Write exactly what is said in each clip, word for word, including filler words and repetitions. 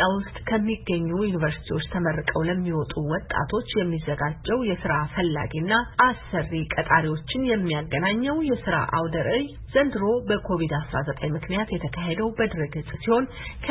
ውስጥ ከሚገኙ ዩኒቨርሲቲዎች ተመርቀው ለሚወጡ ወጣቶች የሚዘጋጀው የሥራ ፈላጊና አሰሪ ቀጣሪዎችን የሚያገናኘው የሥራ አውደ ርዕይ ዘንድሮ በኮቪድ አስራ ዘጠኝ ምክንያት የተካሄደው በድረገጽ ሲሆን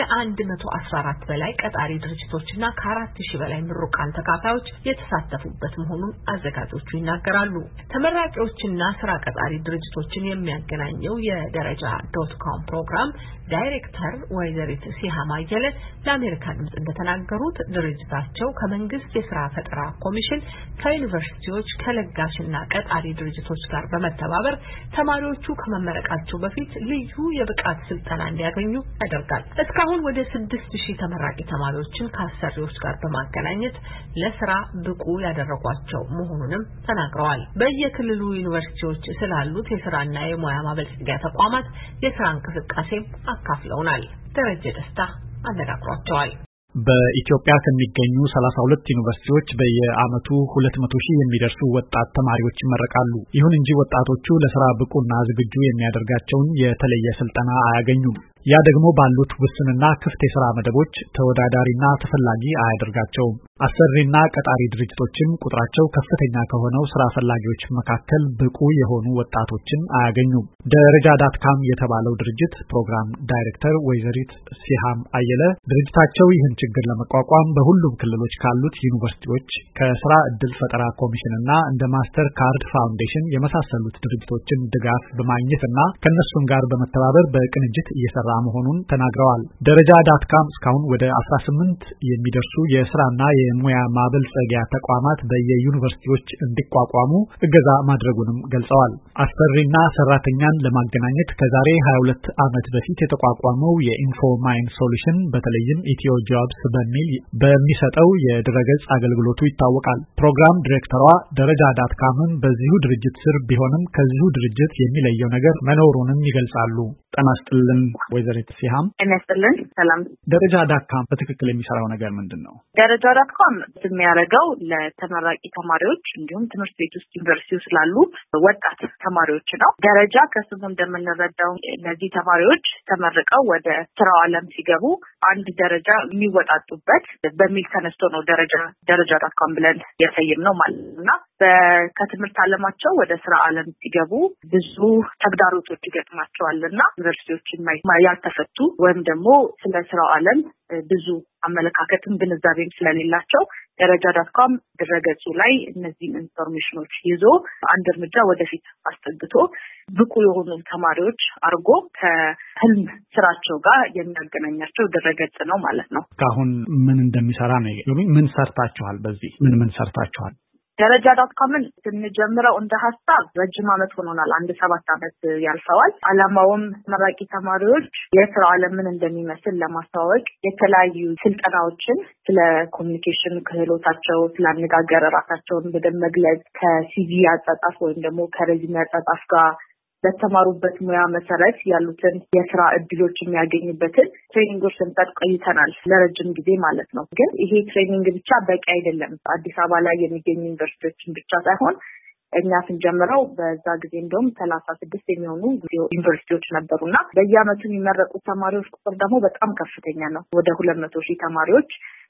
ከ114 በላይ ቀጣሪ ድርጅቶችና ከአራት ሺህ በላይ ምሩቃን ተካፋዮች የተሳተፉበት መሆኑን አዘጋጆቹ ይናገራሉ። ተመራቂዎችና ሥራ ቀጣሪ ድርጅቶችን የሚያገናኘው የደረጃ ዶት ኮም ፕሮግራም ዳይሬክተር ወይዘሪት ሲሃም አየለ ለአሜሪካ ድምጽ እንደተናገሩት ድርጅታቸው ከመንግስት የሥራ ፈጠራ ኮሚሽን ከዩኒቨርሲቲዎች ከለጋሽና ቀጣሪ ድርጅቶች ጋር በመተባበር ተማሪዎቹ ከመመረቃቸው በፊት ልዩ የብቃት ስልጠና እንዲያገኙ ያደርጋል። እስካሁን ወደ ስድስት ሺህ ተመራቂ ተማሪዎችን ከአሰሪዎች ጋር በማገናኘት ለሥራ ብቁ ያደረጓቸው መሆኑንም ተናግረዋል። በየክልሉ ዩኒቨርሲቲዎች ስላሉት የሥራና የሙያ ማበልጸጊያ ተቋማት የሥራ እንቅስቃሴ አካፍለውናል። ደረጀ ደስታ አነጋግሯቸዋል። በኢትዮጵያ ከሚገኙ ሰላሳ ሁለት ዩኒቨርሲቲዎች በየዓመቱ ሁለት መቶ ሺህ የሚደርሱ ወጣት ተማሪዎች ይመረቃሉ። ይሁን እንጂ ወጣቶቹ ለሥራ ብቁና ዝግጁ የሚያደርጋቸውን የተለየ ስልጠና አያገኙም። ያ ደግሞ ባሉት ውስንና ክፍት የሥራ መደቦች ተወዳዳሪና ተፈላጊ አያደርጋቸውም። አሰሪና ቀጣሪ ድርጅቶችም ቁጥራቸው ከፍተኛ ከሆነው ሥራ ፈላጊዎች መካከል ብቁ የሆኑ ወጣቶችን አያገኙም። ደረጃ ዳት ካም የተባለው ድርጅት ፕሮግራም ዳይሬክተር ወይዘሪት ሲሃም አየለ ድርጅታቸው ይህን ችግር ለመቋቋም በሁሉም ክልሎች ካሉት ዩኒቨርሲቲዎች ከሥራ ዕድል ፈጠራ ኮሚሽንና እንደ ማስተር ካርድ ፋውንዴሽን የመሳሰሉት ድርጅቶችን ድጋፍ በማግኘትና ከነሱም ጋር በመተባበር በቅንጅት እየሰራ መሆኑን ተናግረዋል። ደረጃ ዳት ካም እስካሁን ወደ አስራ ስምንት የሚደርሱ የሥራና የሙያ ማበልጸጊያ ተቋማት በየዩኒቨርሲቲዎች እንዲቋቋሙ እገዛ ማድረጉንም ገልጸዋል። አሰሪና ሰራተኛን ለማገናኘት ከዛሬ ሀያ ሁለት ዓመት በፊት የተቋቋመው የኢንፎ ማይን ሶሉሽን በተለይም ኢትዮ ጆብስ በሚል በሚሰጠው የድረገጽ አገልግሎቱ ይታወቃል። ፕሮግራም ዲሬክተሯ ደረጃ ዳት ካምን በዚሁ ድርጅት ስር ቢሆንም ከዚሁ ድርጅት የሚለየው ነገር መኖሩንም ይገልጻሉ። ጤና ይስጥልን ወይዘሪት ሲሃም። ጤና ይስጥልን። ሰላም። ደረጃ ዳት ካም በትክክል የሚሰራው ነገር ምንድነው? ደረጃ ዳት ካም የሚያደርገው ለተመራቂ ተማሪዎች እንዲሁም ትምህርት ቤት ውስጥ ዩኒቨርሲቲ ስላሉ ወጣት ተማሪዎች ነው። ደረጃ ከስሙ እንደምንረዳው እነዚህ ተማሪዎች ተመርቀው ወደ ስራው ዓለም ሲገቡ አንድ ደረጃ የሚወጣጡበት በሚል ተነስቶ ነው ደረጃ ደረጃ ዳት ካም ብለን የሰየምነው ማለት ነውና በከትምህርት ዓለማቸው ወደ ስራ ዓለም ሲገቡ ብዙ ተግዳሮቶች ይገጥማቸዋልና ዩኒቨርሲቲዎችን ያልተፈቱ ወይም ደግሞ ስለ ስራው ዓለም ብዙ አመለካከትም ግንዛቤም ስለሌላቸው ደረጃ ዳት ካም ድረገጹ ላይ እነዚህን ኢንፎርሜሽኖች ይዞ አንድ እርምጃ ወደፊት አስጠግቶ ብቁ የሆኑ ተማሪዎች አርጎ ከህልም ስራቸው ጋር የሚያገናኛቸው ድረገጽ ነው ማለት ነው። አሁን ምን እንደሚሰራ ነው? ምን ሰርታችኋል? በዚህ ምን ምን ሰርታችኋል? ደረጃ ዳት ካምን ስንጀምረው እንደ ሐሳብ ረጅም ዓመት ሆኖናል። አንድ ሰባት ዓመት ያልፈዋል። ዓላማውም ተመራቂ ተማሪዎች የሥራ ዓለም ምን እንደሚመስል ለማስተዋወቅ የተለያዩ ስልጠናዎችን ስለ ኮሚኒኬሽን ክህሎታቸው፣ ስለ አነጋገር ራሳቸውን በደንብ መግለጽ ከሲቪ አጻጻፍ ወይም ደግሞ ከሬዚሜ አጻጻፍ ጋር በተማሩበት ሙያ መሰረት ያሉትን የሥራ እድሎች የሚያገኙበትን ትሬኒንጎች ስንሰጥ ቆይተናል ለረጅም ጊዜ ማለት ነው። ግን ይሄ ትሬኒንግ ብቻ በቂ አይደለም። አዲስ አበባ ላይ የሚገኙ ዩኒቨርሲቲዎችን ብቻ ሳይሆን እኛ ስንጀምረው በዛ ጊዜ እንደውም ሰላሳ ስድስት የሚሆኑ ዩኒቨርሲቲዎች ነበሩና በየዓመቱ የሚመረቁ ተማሪዎች ቁጥር ደግሞ በጣም ከፍተኛ ነው። ወደ ሁለት መቶ ሺህ ተማሪዎች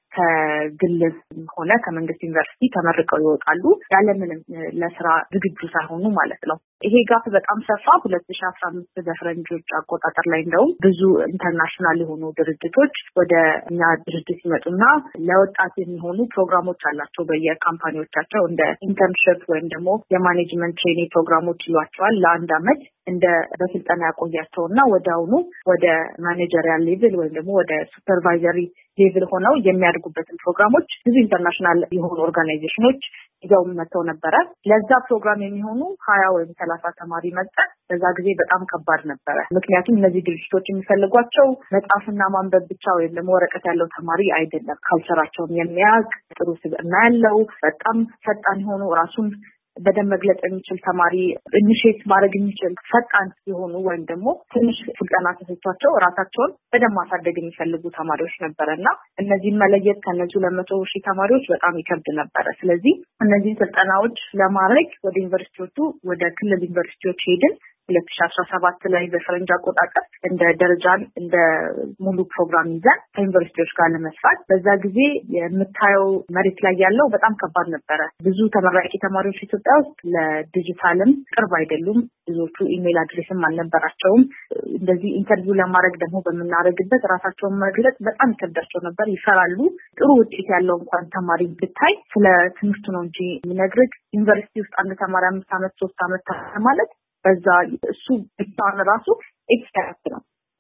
ከግል ሆነ ከመንግስት ዩኒቨርሲቲ ተመርቀው ይወጣሉ ያለምንም ለስራ ዝግጁ ሳይሆኑ ማለት ነው። ይሄ ጋፕ በጣም ሰፋ። ሁለት ሺህ አስራ አምስት በፈረንጆች አቆጣጠር ላይ እንደውም ብዙ ኢንተርናሽናል የሆኑ ድርጅቶች ወደ እኛ ድርጅት ሲመጡና ለወጣት የሚሆኑ ፕሮግራሞች አላቸው በየካምፓኒዎቻቸው እንደ ኢንተርንሺፕ ወይም ደግሞ የማኔጅመንት ትሬኒንግ ፕሮግራሞች ይሏቸዋል። ለአንድ አመት እንደ በስልጠና ያቆያቸውና ወዲያውኑ ወደ ማኔጀሪያል ሌቭል ወይም ደግሞ ወደ ሱፐርቫይዘሪ ሌቭል ሆነው የሚያድጉበትን ፕሮግራሞች ብዙ ኢንተርናሽናል የሆኑ ኦርጋናይዜሽኖች ይዘው መጥተው ነበረ። ለዛ ፕሮግራም የሚሆኑ ሀያ ወይም ሰላሳ ተማሪ መጣ። በዛ ጊዜ በጣም ከባድ ነበረ። ምክንያቱም እነዚህ ድርጅቶች የሚፈልጓቸው መጻፍና ማንበብ ብቻ ወይም ደግሞ ወረቀት ያለው ተማሪ አይደለም። ካልቸራቸውን የሚያውቅ ጥሩ ስብዕና ያለው በጣም ፈጣን የሆኑ ራሱን በደንብ መግለጽ የሚችል ተማሪ ኢኒሼት ማድረግ የሚችል ፈጣን የሆኑ ወይም ደግሞ ትንሽ ስልጠና ተሰጥቷቸው ራሳቸውን በደንብ ማሳደግ የሚፈልጉ ተማሪዎች ነበርና እነዚህን መለየት ከነዚህ ሁለት መቶ ሺህ ተማሪዎች በጣም ይከብድ ነበር። ስለዚህ እነዚህ ስልጠናዎች ለማድረግ ወደ ዩኒቨርሲቲዎቹ ወደ ክልል ዩኒቨርሲቲዎች ሄድን። ሁለት ሺህ አስራ ሰባት ላይ በፈረንጅ አቆጣጠር እንደ ደረጃን እንደ ሙሉ ፕሮግራም ይዘን ከዩኒቨርሲቲዎች ጋር ለመስራት በዛ ጊዜ የምታየው መሬት ላይ ያለው በጣም ከባድ ነበረ። ብዙ ተመራቂ ተማሪዎች ኢትዮጵያ ውስጥ ለዲጂታልም ቅርብ አይደሉም። ብዙዎቹ ኢሜል አድሬስም አልነበራቸውም። እንደዚህ ኢንተርቪው ለማድረግ ደግሞ በመናረግበት ራሳቸውን መግለጽ በጣም ይከብዳቸው ነበር፣ ይፈራሉ። ጥሩ ውጤት ያለው እንኳን ተማሪ ብታይ ስለ ትምህርቱ ነው እንጂ የሚነግርህ ዩኒቨርሲቲ ውስጥ አንድ ተማሪ አምስት ዓመት ሶስት ዓመት ማለት በዛ እሱ ብቻውን ራሱ ኤክስፐርት ነው።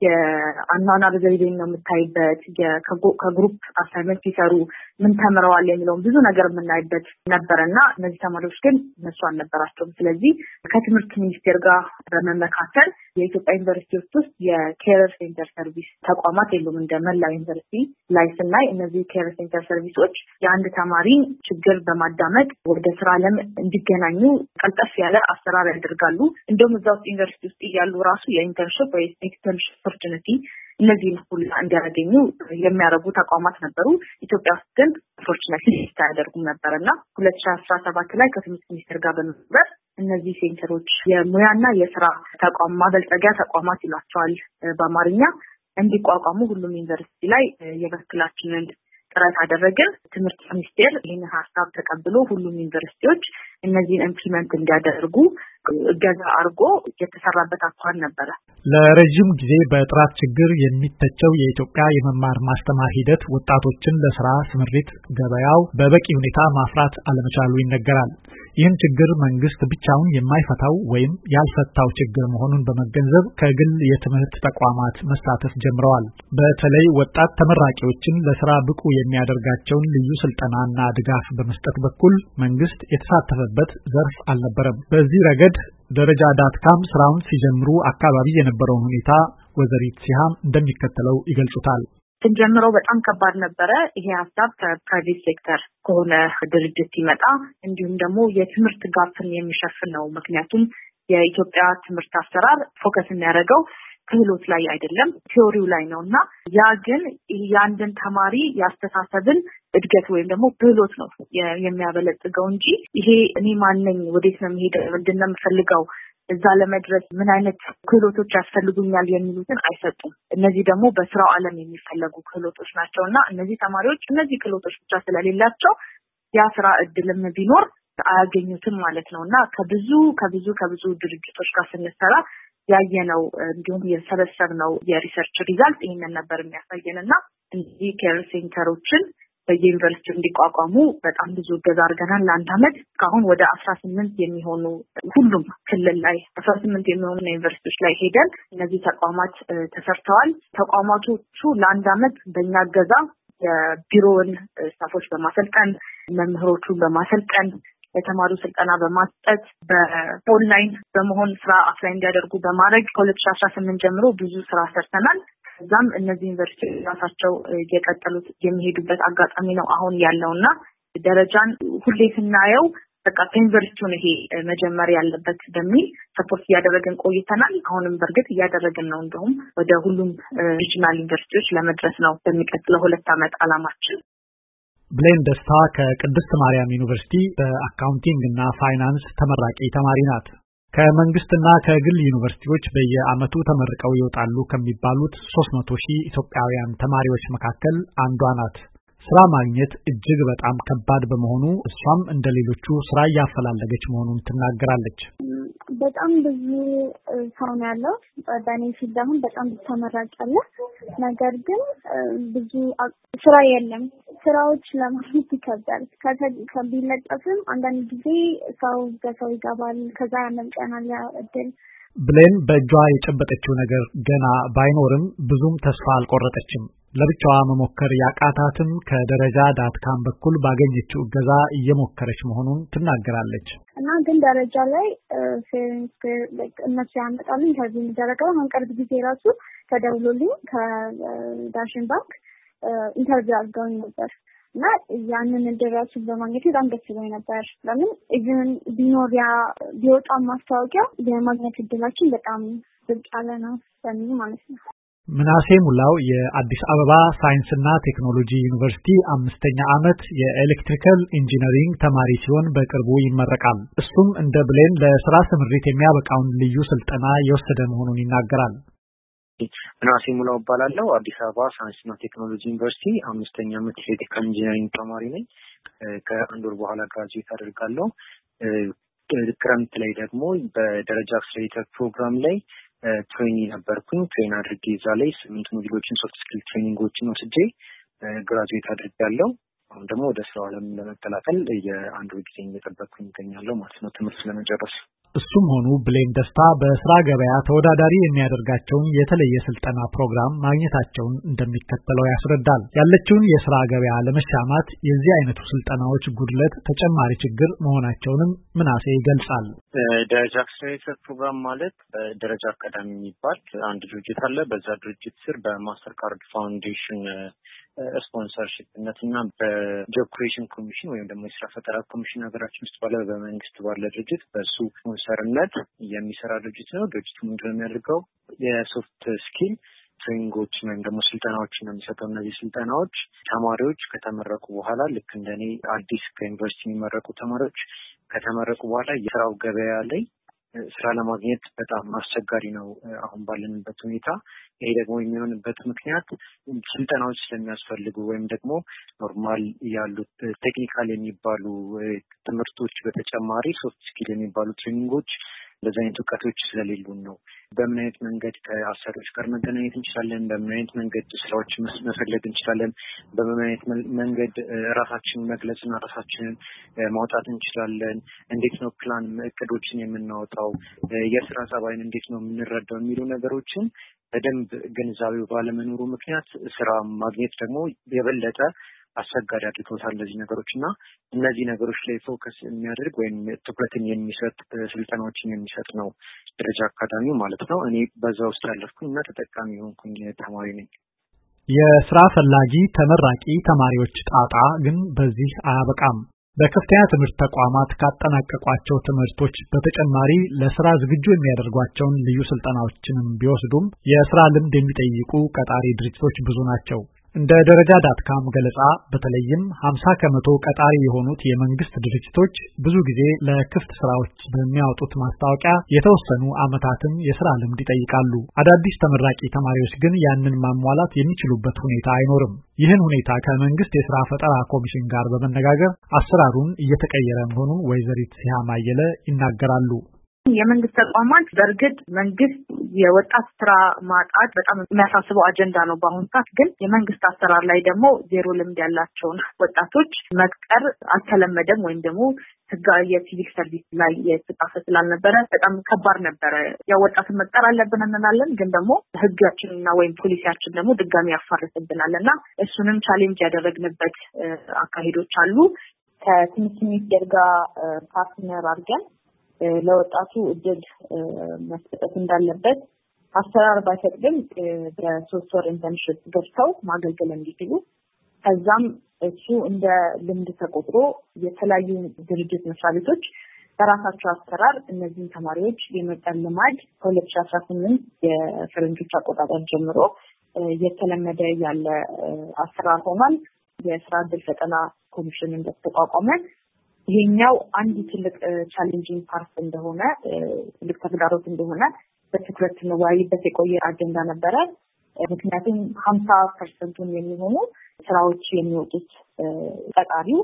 የአናናር ዘይቤን ነው የምታይበት፣ ከግሩፕ አሳይመንት ሲሰሩ ምን ተምረዋል የሚለውን ብዙ ነገር የምናይበት ነበርና እነዚህ ተማሪዎች ግን እነሱ አልነበራቸውም። ስለዚህ ከትምህርት ሚኒስቴር ጋር በመመካከል የኢትዮጵያ ዩኒቨርሲቲዎች ውስጥ የኬር ሴንተር ሰርቪስ ተቋማት የሉም። እንደ መላው ዩኒቨርሲቲ ላይ ስናይ እነዚህ ኬር ሴንተር ሰርቪሶች የአንድ ተማሪ ችግር በማዳመጥ ወደ ስራ ዓለም እንዲገናኙ ቀልጠፍ ያለ አሰራር ያደርጋሉ። እንደውም እዛው ዩኒቨርሲቲ ውስጥ ያሉ ራሱ የኢንተርንሺፕ ወይ ኤክስተርንሺፕ ኦፖርቹኒቲ እነዚህን ሁሉ እንዲያገኙ የሚያደርጉ ተቋማት ነበሩ። ኢትዮጵያ ውስጥ ግን ኦፖርቹኒቲ ታያደርጉም ነበርና ሁለት ሺህ አስራ ሰባት ላይ ከትምህርት ሚኒስቴር ጋር በመግባባት እነዚህ ሴንተሮች የሙያና የስራ ተቋም ማበልጸጊያ ተቋማት ይሏቸዋል በአማርኛ እንዲቋቋሙ ሁሉም ዩኒቨርሲቲ ላይ የበኩላችንን ጥረት አደረግን። ትምህርት ሚኒስቴር ይህን ሀሳብ ተቀብሎ ሁሉም ዩኒቨርሲቲዎች እነዚህን ኢምፕሊመንት እንዲያደርጉ እገዛ አድርጎ የተሰራበት አኳኋን ነበረ። ለረጅም ጊዜ በጥራት ችግር የሚተቸው የኢትዮጵያ የመማር ማስተማር ሂደት ወጣቶችን ለስራ ስምሪት ገበያው በበቂ ሁኔታ ማፍራት አለመቻሉ ይነገራል። ይህን ችግር መንግስት ብቻውን የማይፈታው ወይም ያልፈታው ችግር መሆኑን በመገንዘብ ከግል የትምህርት ተቋማት መሳተፍ ጀምረዋል። በተለይ ወጣት ተመራቂዎችን ለስራ ብቁ የሚያደርጋቸውን ልዩ ስልጠናና ድጋፍ በመስጠት በኩል መንግስት የተሳተፈበት ዘርፍ አልነበረም። በዚህ ረገድ ደረጃ ዳትካም ስራውን ሲጀምሩ አካባቢ የነበረውን ሁኔታ ወይዘሪት ሲሃም እንደሚከተለው ይገልጹታል። ስንጀምረው በጣም ከባድ ነበረ። ይሄ ሀሳብ ከፕራይቬት ሴክተር ከሆነ ድርጅት ሲመጣ እንዲሁም ደግሞ የትምህርት ጋፕን የሚሸፍን ነው። ምክንያቱም የኢትዮጵያ ትምህርት አሰራር ፎከስ የሚያደርገው ክህሎት ላይ አይደለም ቲዮሪው ላይ ነውና ያ ግን ያንድን ተማሪ ያስተሳሰብን እድገት ወይም ደግሞ ክህሎት ነው የሚያበለጽገው እንጂ ይሄ እኔ ማን ነኝ፣ ወዴት ነው የምሄደው፣ ምንድነው የምፈልገው፣ እዛ ለመድረስ ምን አይነት ክህሎቶች ያስፈልጉኛል የሚሉትን አይሰጡም። እነዚህ ደግሞ በስራው ዓለም የሚፈለጉ ክህሎቶች ናቸውና እነዚህ ተማሪዎች እነዚህ ክህሎቶች ብቻ ስለሌላቸው ያ ስራ እድልም ቢኖር አያገኙትም ማለት ነውና ከብዙ ከብዙ ከብዙ ድርጅቶች ጋር ስንሰራ ያየነው እንዲሁም የሰበሰብነው የሪሰርች ሪዛልት ይሄንን ነበር የሚያሳየንና እዚህ ኬር ሴንተሮችን በዩኒቨርሲቲ እንዲቋቋሙ በጣም ብዙ እገዛ አድርገናል። ለአንድ አመት እስካሁን ወደ አስራ ስምንት የሚሆኑ ሁሉም ክልል ላይ አስራ ስምንት የሚሆኑ ዩኒቨርሲቲዎች ላይ ሄደን እነዚህ ተቋማት ተሰርተዋል። ተቋማቶቹ ለአንድ አመት በእኛ እገዛ የቢሮውን ስታፎች በማሰልጠን መምህሮቹን በማሰልጠን የተማሪው ስልጠና በማስጠት በኦንላይን በመሆን ስራ አፕላይ እንዲያደርጉ በማድረግ ከሁለት ሺህ አስራ ስምንት ጀምሮ ብዙ ስራ ሰርተናል። እዛም እነዚህ ዩኒቨርሲቲዎች ራሳቸው እየቀጠሉት የሚሄዱበት አጋጣሚ ነው አሁን ያለውና ደረጃን ሁሌ ስናየው በቃ ዩኒቨርሲቲውን ይሄ መጀመር ያለበት በሚል ሰፖርት እያደረግን ቆይተናል። አሁንም በርግጥ እያደረግን ነው። እንደውም ወደ ሁሉም ሪጂናል ዩኒቨርሲቲዎች ለመድረስ ነው በሚቀጥለው ሁለት አመት አላማችን። ብሌን ደስታ ከቅድስት ማርያም ዩኒቨርሲቲ በአካውንቲንግ እና ፋይናንስ ተመራቂ ተማሪ ናት። ከመንግስትና ከግል ዩኒቨርሲቲዎች በየአመቱ ተመርቀው ይወጣሉ ከሚባሉት ሶስት መቶ ሺህ ኢትዮጵያውያን ተማሪዎች መካከል አንዷ ናት። ስራ ማግኘት እጅግ በጣም ከባድ በመሆኑ እሷም እንደሌሎቹ ስራ እያፈላለገች መሆኑን ትናገራለች። በጣም ብዙ ሰው ነው ያለው በእኔ ፊልድ አሁን በጣም ብዙ ተመራቂ አለ። ነገር ግን ብዙ ስራ የለም። ስራዎች ለማግኘት ይከብዳል። ከቢለጠፍም አንዳንድ ጊዜ ሰው በሰው ይገባል፣ ከዛ ያመልጠናል ያ እድል። ብሌን በእጇ የጨበጠችው ነገር ገና ባይኖርም ብዙም ተስፋ አልቆረጠችም። ለብቻዋ መሞከር ያቃታትም ከደረጃ ዳትካም በኩል ባገኘችው እገዛ እየሞከረች መሆኑን ትናገራለች። እና ግን ደረጃ ላይ ፌረንስ ላይክ እነሱ ያመጣልኝ ከዚህ እንደረጋው አሁን ቅርብ ጊዜ ራሱ ተደውሎልኝ ከዳሽን ባንክ ኢንተርቪው አድርገውኝ ነበር እና ያንን እንደራሱ በማግኘት በጣም ደስ ብሎኝ ነበር። ለምን ኢቭን ቢኖር ያ ቢወጣ ማስታወቂያ የማግኘት እድላችን በጣም ዝቅ ያለ ነው በሚል ማለት ነው። ምናሴ ሙላው የአዲስ አበባ ሳይንስና ቴክኖሎጂ ዩኒቨርሲቲ አምስተኛ ዓመት የኤሌክትሪካል ኢንጂነሪንግ ተማሪ ሲሆን በቅርቡ ይመረቃል። እሱም እንደ ብሌን ለስራ ስምሪት የሚያበቃውን ልዩ ስልጠና የወሰደ መሆኑን ይናገራል። ምናሴ ሙላው እባላለሁ። አዲስ አበባ ሳይንስና ቴክኖሎጂ ዩኒቨርሲቲ አምስተኛ ዓመት የኤሌክትሪካል ኢንጂነሪንግ ተማሪ ነኝ። ከአንድ ወር በኋላ ግራጁዌት አደርጋለሁ። ክረምት ላይ ደግሞ በደረጃ አክሰሌሬተር ፕሮግራም ላይ ትሬኒ ነበርኩኝ። ትሬን አድርጌ እዛ ላይ ስምንት ሞጁሎችን ሶፍት ስኪል ትሬኒንጎችን ወስጄ ግራጁዌት አድርጋለሁ። አሁን ደግሞ ወደ ስራው ዓለም ለመቀላቀል የአንድ ወር ጊዜ እየጠበቅኩኝ እገኛለሁ ማለት ነው ትምህርት ለመጨረስ። እሱም ሆኑ ብሌን ደስታ በስራ ገበያ ተወዳዳሪ የሚያደርጋቸውን የተለየ ስልጠና ፕሮግራም ማግኘታቸውን እንደሚከተለው ያስረዳል። ያለችውን የስራ ገበያ ለመሻማት የዚህ አይነቱ ስልጠናዎች ጉድለት ተጨማሪ ችግር መሆናቸውንም ምናሴ ይገልጻል። ደረጃ አክሰሌሬተር ፕሮግራም ማለት ደረጃ አካዳሚ የሚባል አንድ ድርጅት አለ። በዛ ድርጅት ስር በማስተር ካርድ ፋውንዴሽን ስፖንሰርሺፕነት እና በጆብ ክሪኤሽን ኮሚሽን ወይም ደግሞ የስራ ፈጠራ ኮሚሽን ሀገራችን ውስጥ ባለ በመንግስት ባለ ድርጅት በሱ ስፖንሰርነት የሚሰራ ድርጅት ነው። ድርጅቱ ምንድነው የሚያደርገው? የሶፍት ስኪል ትሬኒንጎች ወይም ደግሞ ስልጠናዎችን ነው የሚሰጠው። እነዚህ ስልጠናዎች ተማሪዎች ከተመረቁ በኋላ ልክ እንደኔ አዲስ ከዩኒቨርሲቲ የሚመረቁ ተማሪዎች ከተመረቁ በኋላ የስራው ገበያ ላይ ስራ ለማግኘት በጣም አስቸጋሪ ነው አሁን ባለንበት ሁኔታ። ይሄ ደግሞ የሚሆንበት ምክንያት ስልጠናዎች ስለሚያስፈልጉ ወይም ደግሞ ኖርማል ያሉት ቴክኒካል የሚባሉ ትምህርቶች በተጨማሪ ሶፍት ስኪል የሚባሉ ትሬኒንጎች እንደዚህ አይነት እውቀቶች ስለሌሉን ነው። በምን አይነት መንገድ ከአሰሪዎች ጋር መገናኘት እንችላለን? በምን አይነት መንገድ ስራዎች መፈለግ እንችላለን? በምን አይነት መንገድ ራሳችንን መግለጽና ራሳችንን ማውጣት እንችላለን? እንዴት ነው ፕላን እቅዶችን የምናወጣው? የስራ ጸባይን እንዴት ነው የምንረዳው? የሚሉ ነገሮችን በደንብ ግንዛቤው ባለመኖሩ ምክንያት ስራ ማግኘት ደግሞ የበለጠ አስቸጋሪ አድርገውታል እነዚህ ነገሮች እና እነዚህ ነገሮች ላይ ፎከስ የሚያደርግ ወይም ትኩረትን የሚሰጥ ስልጠናዎችን የሚሰጥ ነው ደረጃ አካዳሚው ማለት ነው። እኔ በዛ ውስጥ ያለፍኩኝ እና ተጠቃሚ ሆንኩኝ ተማሪ ነኝ። የስራ ፈላጊ ተመራቂ ተማሪዎች ጣጣ ግን በዚህ አያበቃም። በከፍተኛ ትምህርት ተቋማት ካጠናቀቋቸው ትምህርቶች በተጨማሪ ለስራ ዝግጁ የሚያደርጓቸውን ልዩ ስልጠናዎችንም ቢወስዱም የስራ ልምድ የሚጠይቁ ቀጣሪ ድርጅቶች ብዙ ናቸው። እንደ ደረጃ ዳትካም ገለጻ በተለይም ሀምሳ ከመቶ ቀጣሪ የሆኑት የመንግስት ድርጅቶች ብዙ ጊዜ ለክፍት ስራዎች በሚያወጡት ማስታወቂያ የተወሰኑ አመታትን የስራ ልምድ ይጠይቃሉ። አዳዲስ ተመራቂ ተማሪዎች ግን ያንን ማሟላት የሚችሉበት ሁኔታ አይኖርም። ይህን ሁኔታ ከመንግስት የስራ ፈጠራ ኮሚሽን ጋር በመነጋገር አሰራሩን እየተቀየረ መሆኑን ወይዘሪት ሲሃም አየለ ይናገራሉ። የመንግስት ተቋማት በእርግጥ መንግስት የወጣት ስራ ማጣት በጣም የሚያሳስበው አጀንዳ ነው በአሁኑ ሰዓት። ግን የመንግስት አሰራር ላይ ደግሞ ዜሮ ልምድ ያላቸውን ወጣቶች መቅጠር አልተለመደም ወይም ደግሞ ህጋዊ የሲቪል ሰርቪስ ላይ የተጻፈ ስላልነበረ በጣም ከባድ ነበረ። ያው ወጣትን መቅጠር አለብን እንላለን፣ ግን ደግሞ ህጋችንና ወይም ፖሊሲያችን ደግሞ ድጋሚ ያፋርስብናልና እሱንም ቻሌንጅ ያደረግንበት አካሄዶች አሉ። ከትምህርት ሚኒስቴር ጋር ፓርትነር አድርገን ለወጣቱ እድል መስጠት እንዳለበት አሰራር ባይፈቅድም በሶስት ወር ኢንተርንሺፕ ገብተው ማገልገል እንዲችሉ ከዛም እሱ እንደ ልምድ ተቆጥሮ የተለያዩ ድርጅት መስሪያ ቤቶች በራሳቸው አሰራር እነዚህን ተማሪዎች የመቅጠር ልማድ ከሁለት ሺህ አስራ ስምንት የፈረንጆች አቆጣጠር ጀምሮ የተለመደ ያለ አሰራር ሆኗል። የስራ እድል ፈጠራ ኮሚሽን እንደተቋቋመ ይሄኛው አንድ ትልቅ ቻሌንጂንግ ፓርት እንደሆነ ትልቅ ተግዳሮት እንደሆነ በትኩረት መወያየት የቆየ አጀንዳ ነበረ። ምክንያቱም ሀምሳ ፐርሰንት የሚሆኑ ስራዎች የሚወጡት ቀጣሪው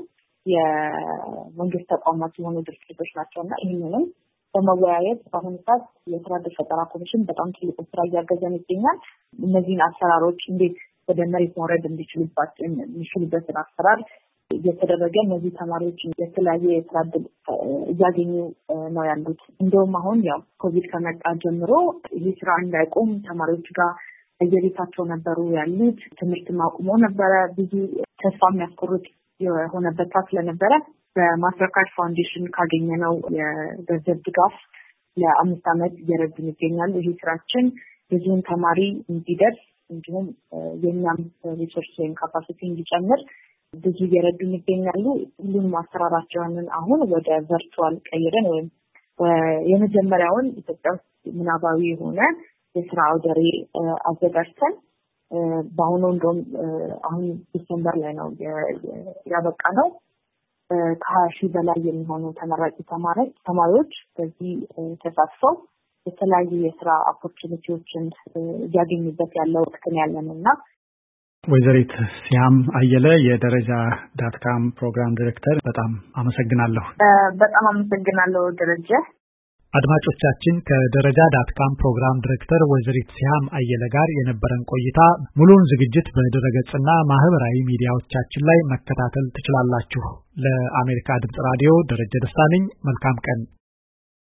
የመንግስት ተቋማት የሆኑ ድርጅቶች ናቸውና ይህንንም በመወያየት በአሁኑ ሰዓት የስራ እድል ፈጠራ ኮሚሽን በጣም ትልቅ ስራ እያገዘን ይገኛል። እነዚህን አሰራሮች እንዴት ወደ መሬት መውረድ እንዲችሉባቸው የሚችሉበትን አሰራር እየተደረገ እነዚህ ተማሪዎች የተለያየ የስራ እድል እያገኙ ነው ያሉት። እንደውም አሁን ያው ኮቪድ ከመጣ ጀምሮ ይህ ስራ እንዳይቆም ተማሪዎች ጋር በየቤታቸው ነበሩ ያሉት። ትምህርት ማቆሞ ነበረ። ብዙ ተስፋ የሚያስቆርጥ የሆነበት ሰዓት ስለነበረ በማስተር ካርድ ፋውንዴሽን ካገኘነው የገንዘብ ድጋፍ ለአምስት ዓመት እየረዱን ይገኛሉ። ይህ ስራችን ብዙውን ተማሪ እንዲደርስ እንዲሁም የኛም ሪሶርስ ወይም ካፓሲቲ እንዲጨምር ብዙ እየረዱን ይገኛሉ። ሁሉንም አሰራራቸውን አሁን ወደ ቨርቹዋል ቀይረን ወይም የመጀመሪያውን ኢትዮጵያ ውስጥ ምናባዊ የሆነ የስራ አውደ ርዕይ አዘጋጅተን በአሁኑ እንደውም አሁን ዲሴምበር ላይ ነው ያበቃ ነው። ከሀያ ሺህ በላይ የሚሆኑ ተመራቂ ተማሪዎች ተማሪዎች በዚህ ተሳትፈው የተለያዩ የስራ ኦፖርቹኒቲዎችን እያገኙበት ያለው ወቅት ነው ያለንና ወይዘሪት ሲያም አየለ የደረጃ ዳት ካም ፕሮግራም ዳይሬክተር በጣም አመሰግናለሁ። በጣም አመሰግናለሁ ደረጃ። አድማጮቻችን ከደረጃ ዳት ካም ፕሮግራም ዳይሬክተር ወይዘሪት ሲያም አየለ ጋር የነበረን ቆይታ ሙሉውን ዝግጅት በድረገጽና ማህበራዊ ሚዲያዎቻችን ላይ መከታተል ትችላላችሁ። ለአሜሪካ ድምጽ ራዲዮ ደረጀ ደስታ ነኝ። መልካም ቀን።